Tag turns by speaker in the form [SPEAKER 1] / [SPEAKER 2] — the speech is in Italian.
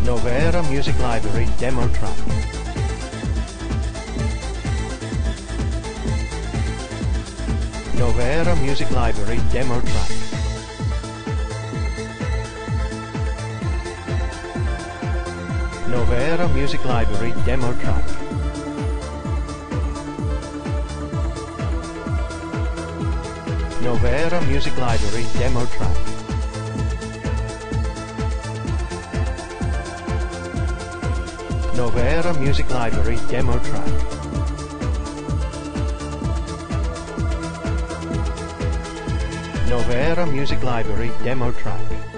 [SPEAKER 1] Novera Music Library demo track. Novera Music Library demo track. Novera Music Library demo track. Novera Music Library demo track. Novera Music Library demo track. Novera Music Library demo track.